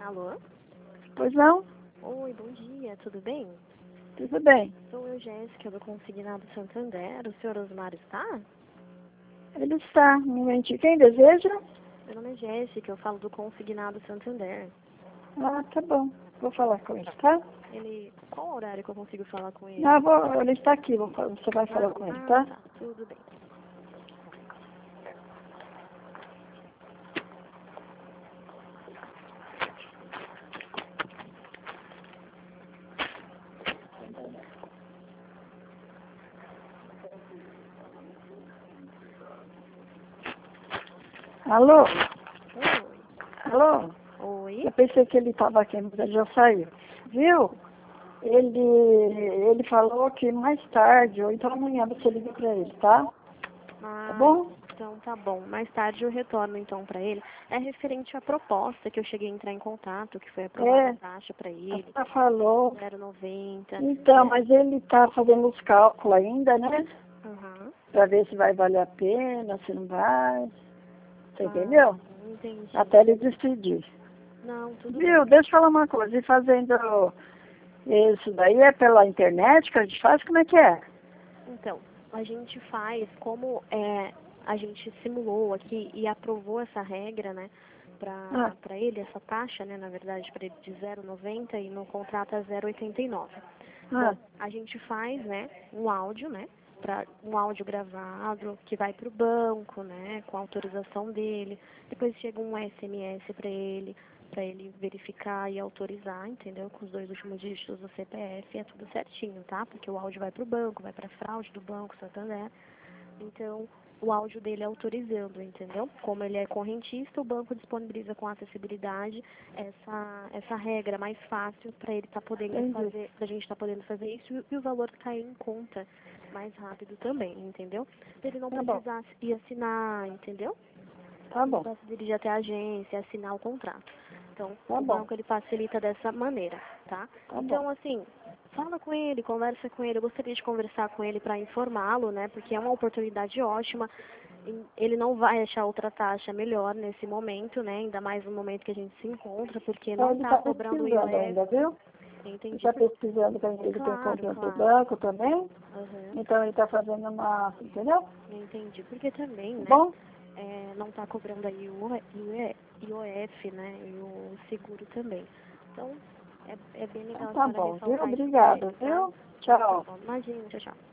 Alô? Pois não? Oi, bom dia, tudo bem? Tudo bem. Sou eu, Jéssica, do Consignado Santander. O senhor Osmar está? Ele está. Um momentinho. Quem deseja? Meu nome é Jéssica, eu falo do Consignado Santander. Ah, tá bom. Vou falar com ele, tá? Qual horário que eu consigo falar com ele? Não, ele está aqui. Você vai falar com ele, tá? Tá, tudo bem. Alô? Oi. Alô? Oi? Eu pensei que ele estava aqui, mas ele já saiu. Viu? Ele falou que mais tarde, ou então amanhã você liga para ele, tá? Tá Ah, bom? então tá bom. Mais tarde eu retorno então para ele. É referente à proposta que eu cheguei a entrar em contato, que foi aprovada a taxa para ele, Ela falou. 0,90. Então, mas ele está fazendo os cálculos ainda, né? Aham. Para ver se vai valer a pena, se não vai. Você entendeu? Entendi. Até ele decidir. Não, tudo bem. Viu? Deixa eu falar uma coisa. E fazendo isso daí é pela internet que a gente faz? Como é que é? Então, a gente faz, como a gente simulou aqui e aprovou essa regra, né, para ele, essa taxa, né, na verdade, para ele de 0,90 e no contrato é 0,89. Bom, a gente faz, né, um áudio, né, um áudio gravado que vai para o banco, né, com a autorização dele. Depois chega um SMS para ele verificar e autorizar, entendeu? Com os 2 últimos dígitos do CPF, é tudo certinho, tá? Porque o áudio vai para o banco, vai para a fraude do Banco Santander. Então, o áudio dele é autorizando, entendeu? Como ele é correntista, o banco disponibiliza com acessibilidade essa regra mais fácil para ele estar podendo fazer, pra gente estar podendo fazer isso e o valor cair em conta mais rápido também, entendeu? Pra ele não precisar ir assinar, entendeu? Tá Não bom. precisar se dirigir até a agência, assinar o contrato. Então, Tá o bom. banco ele facilita dessa maneira, tá? Então, assim, fala com ele, conversa com ele. Eu gostaria de conversar com ele para informá-lo, né? Porque é uma oportunidade ótima. Ele não vai achar outra taxa melhor nesse momento, né? Ainda mais no momento que a gente se encontra, porque não está cobrando o IOF. Ainda, viu? Entendi. Está pesquisando que ele tem conta do banco também. Então ele está fazendo uma. Entendeu? Entendi. Porque também, né? Bom? Não está cobrando aí o IOF, né? E o seguro também. Então, é bem legal a Tá senhora bom, viu? ressaltar isso pra Obrigada, ele, tá? viu? Tchau. Imagina, tchau, tchau.